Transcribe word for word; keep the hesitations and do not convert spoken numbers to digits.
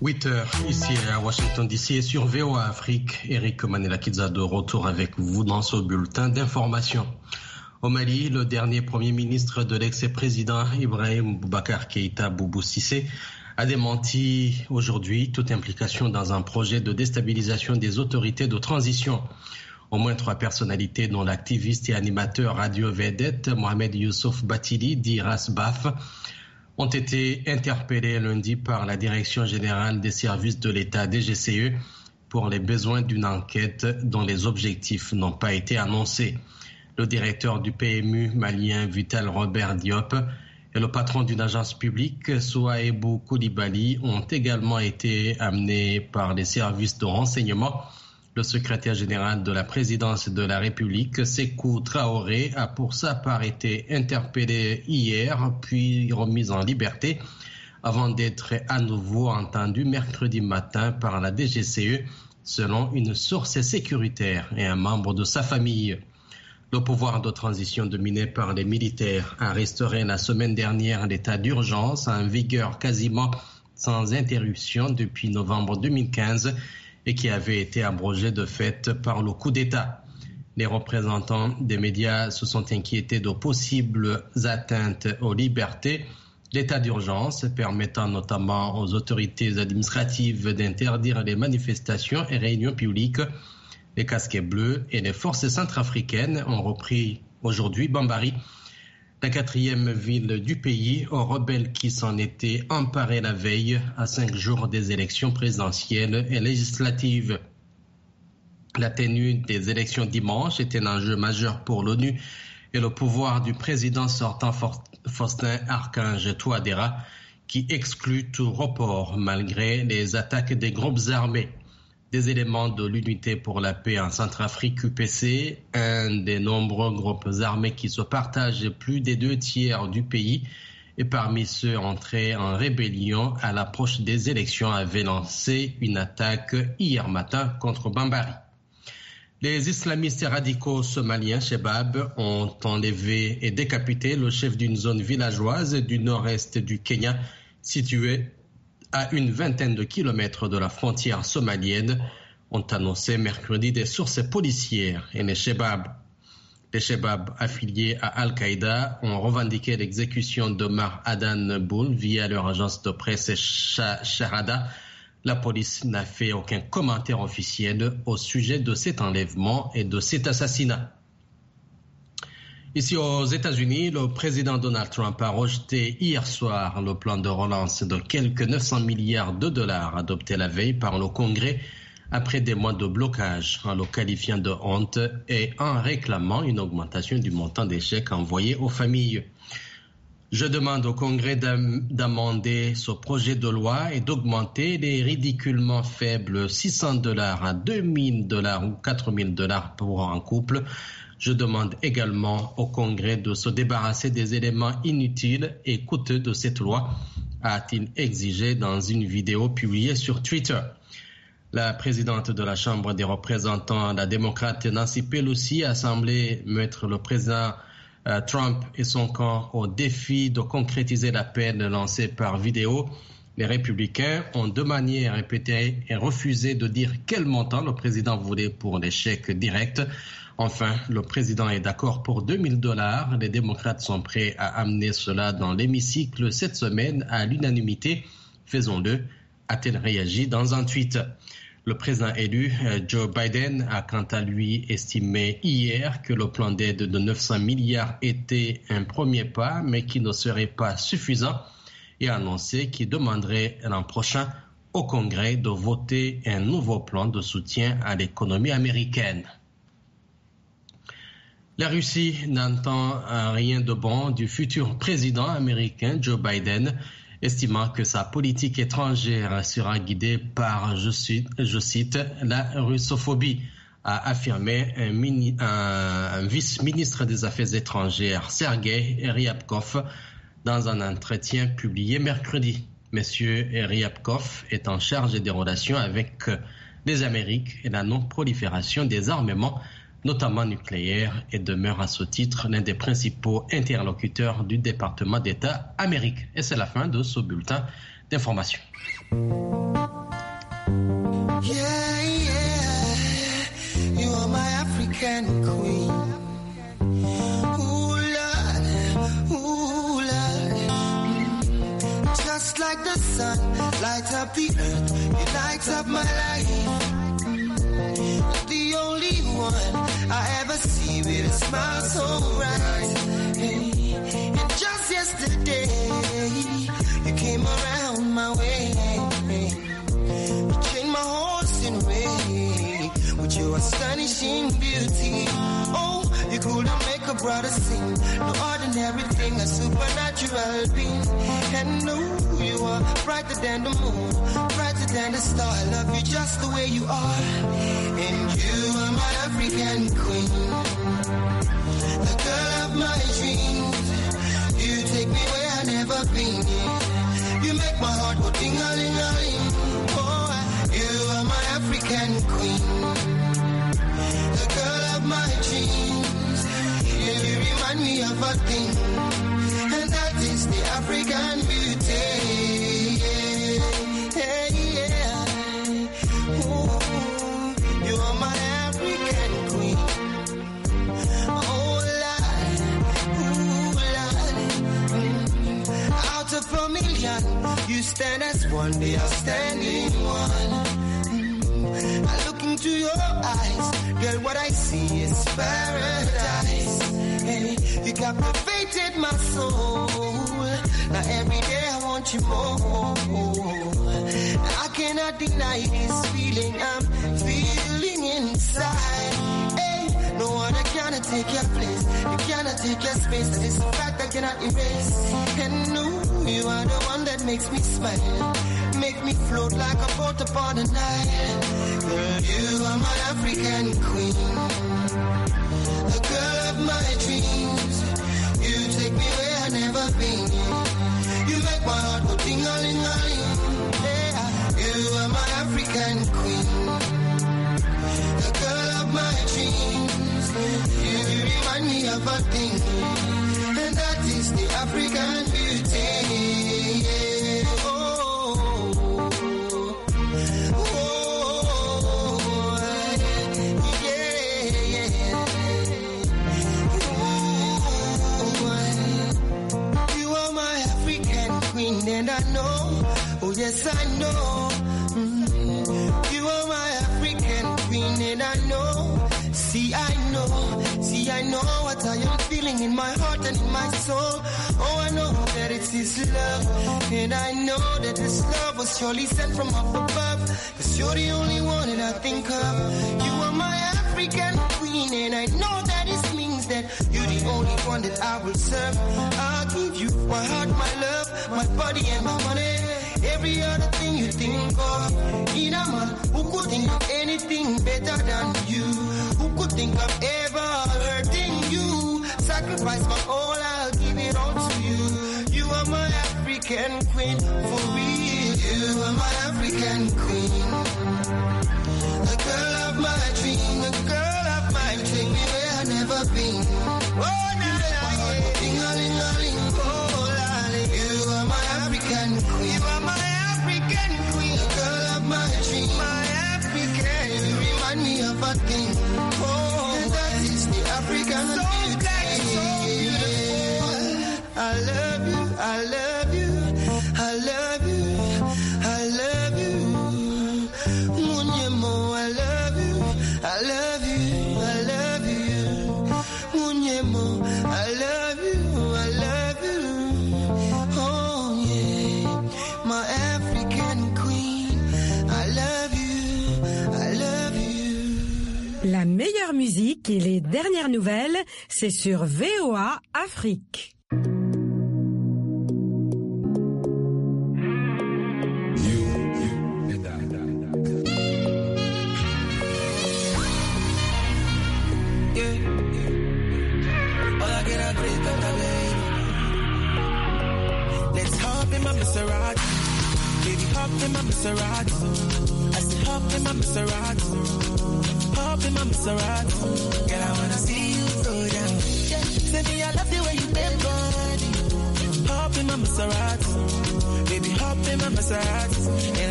huit heures ici à Washington D C et sur V O A Afrique. Eric Manela-Kidza de retour avec vous dans ce bulletin d'information. Au Mali, le dernier premier ministre de l'ex-président Ibrahim Boubacar Keïta Boubou Cissé a démenti aujourd'hui toute implication dans un projet de déstabilisation des autorités de transition. Au moins trois personnalités, dont l'activiste et animateur radio-vedette Mohamed Youssouf Batili, dit Rasbaf, ont été interpellés lundi par la Direction générale des services de l'État D G C E pour les besoins d'une enquête dont les objectifs n'ont pas été annoncés. Le directeur du P M U malien Vital Robert Diop et le patron d'une agence publique, Souaïbou Koulibaly, ont également été amenés par les services de renseignement. Le secrétaire général de la présidence de la République, Sékou Traoré, a pour sa part été interpellé hier, puis remis en liberté, avant d'être à nouveau entendu mercredi matin par la D G C E, selon une source sécuritaire et un membre de sa famille. Le pouvoir de transition dominé par les militaires a restauré la semaine dernière l'état d'urgence en vigueur quasiment sans interruption depuis novembre deux mille quinze et qui avait été abrogé de fait par le coup d'État. Les représentants des médias se sont inquiétés de possibles atteintes aux libertés. L'état d'urgence permettant notamment aux autorités administratives d'interdire les manifestations et réunions publiques. Les casquets bleus et les forces centrafricaines ont repris aujourd'hui Bambari, la quatrième ville du pays, aux rebelles qui s'en étaient emparés la veille à cinq jours des élections présidentielles et législatives. La tenue des élections dimanche est un enjeu majeur pour l'ONU et le pouvoir du président sortant Faustin Archange Touadéra qui exclut tout report malgré les attaques des groupes armés. Des éléments de l'unité pour la paix en Centrafrique U P C, un des nombreux groupes armés qui se partagent plus des deux tiers du pays et parmi ceux entrés en rébellion à l'approche des élections avaient lancé une attaque hier matin contre Bambari. Les islamistes radicaux somaliens Shebab ont enlevé et décapité le chef d'une zone villageoise du nord-est du Kenya située à une vingtaine de kilomètres de la frontière somalienne, ont annoncé mercredi des sources policières et les Shebab. Les Shebab affiliés à Al-Qaïda ont revendiqué l'exécution d'Omar Adan Boul via leur agence de presse Sharada. La police n'a fait aucun commentaire officiel au sujet de cet enlèvement et de cet assassinat. Ici aux États-Unis, le président Donald Trump a rejeté hier soir le plan de relance de quelques neuf cents milliards de dollars adopté la veille par le Congrès après des mois de blocage, en le qualifiant de honte et en réclamant une augmentation du montant des chèques envoyés aux familles. Je demande au Congrès d'amender ce projet de loi et d'augmenter les ridiculement faibles six cents dollars à deux mille dollars ou quatre mille dollars pour un couple. Je demande également au Congrès de se débarrasser des éléments inutiles et coûteux de cette loi, a-t-il exigé dans une vidéo publiée sur Twitter. La présidente de la Chambre des représentants, la démocrate Nancy Pelosi, a semblé mettre le président euh, Trump et son camp au défi de concrétiser l'appel lancé par vidéo. Les républicains ont de manière répétée et refusé de dire quel montant le président voulait pour les chèques directs. Enfin, le président est d'accord pour deux mille dollars. Les démocrates sont prêts à amener cela dans l'hémicycle cette semaine à l'unanimité. Faisons-le, a-t-elle réagi dans un tweet. Le président élu, Joe Biden, a quant à lui estimé hier que le plan d'aide de neuf cents milliards était un premier pas, mais qui ne serait pas suffisant, et a annoncé qu'il demanderait l'an prochain au Congrès de voter un nouveau plan de soutien à l'économie américaine. La Russie n'entend rien de bon du futur président américain Joe Biden, estimant que sa politique étrangère sera guidée par, je cite, je cite la russophobie, a affirmé un, mini, un, un vice-ministre des Affaires étrangères, Sergei Ryabkov, dans un entretien publié mercredi. Monsieur Ryabkov est en charge des relations avec les Amériques et la non-prolifération des armements, notamment nucléaires, et demeure à ce titre l'un des principaux interlocuteurs du département d'État américain. Et c'est la fin de ce bulletin d'information. sun, light up the earth, you light up my life. The only one I ever see with a smile so bright. Hey, and just yesterday, you came around my way. You changed my horse in way with your astonishing beauty. Oh, you couldn't make a brother sing. No ordinary thing, a supernatural being. And no, you are brighter than the moon, brighter than the star. I love you just the way you are. And you are my African queen, the girl of my dreams. You take me where I've never been. You make my heart go ding-a-ling-a-ling. Oh, you are my African queen, the girl of my dreams. And you remind me of a thing, and that is the African beauty. Yeah, yeah. Ooh, you are my African queen. Oh, Lord, ooh, Lord. Mm. Out of a million, you stand as one, they are standing one. Mm. I look into your eyes, girl, what I see is paradise. Hey, you captivated my soul. Now every day I want you more. I cannot deny this feeling I'm feeling inside. Hey, no one cannot take your place. You cannot take your space. That is a fact I cannot erase. And no, you are the one that makes me smile, make me float like a boat upon the Nile. Girl, you are my African queen, the girl of my dreams. You take me where I've never been. You make my heart go ding-a-ling-a-ling. Yeah, you are my African queen, the girl of my dreams. You remind me of a thing, and that is the African beauty. Yeah. Oh, oh, oh, yeah, yeah. You are my African queen, and I know, oh yes I know. Mm-hmm. You are my African queen, and I know. See I know, see I know what I am feeling in my heart and in my soul. Oh, I know that it's His love, and I know that this love was surely sent from up above. Cause you're the only one that I think of. You are my African queen, and I know that it means that you're the only one that I will serve. I'll give you my heart, my love, my body and my money. Every other thing you think of. In a man who could think of anything better than you, who could think of ever hurting you. Sacrifice my all, I'll give it all to you. You are my African queen, for real. You are my African queen, the girl of my dream, the girl of my dream. Where I've never been. Oh, na na, yeah. Ding-a-ling-a-ling, oh, lolly. You are my African queen. You are my African queen, the girl of my dream, my African. You remind me of a thing. Oh, and that is the African so beauty. Black, so beautiful. I love you, I love you, I love you, I love you. Munyemo, I love you, I love you, I love you. Munyemo, I love you, I love you. Oh yeah, my African queen, I love you, I love you. La meilleure musique et les dernières nouvelles, c'est sur V O A Afrique. Maserati, baby, hop in my Maserati. I said hop in my Maserati, hop in my Maserati. Girl, I wanna see you go down. Say me I love the way you bend body. Hop in my Maserati, baby, hop in my Maserati. And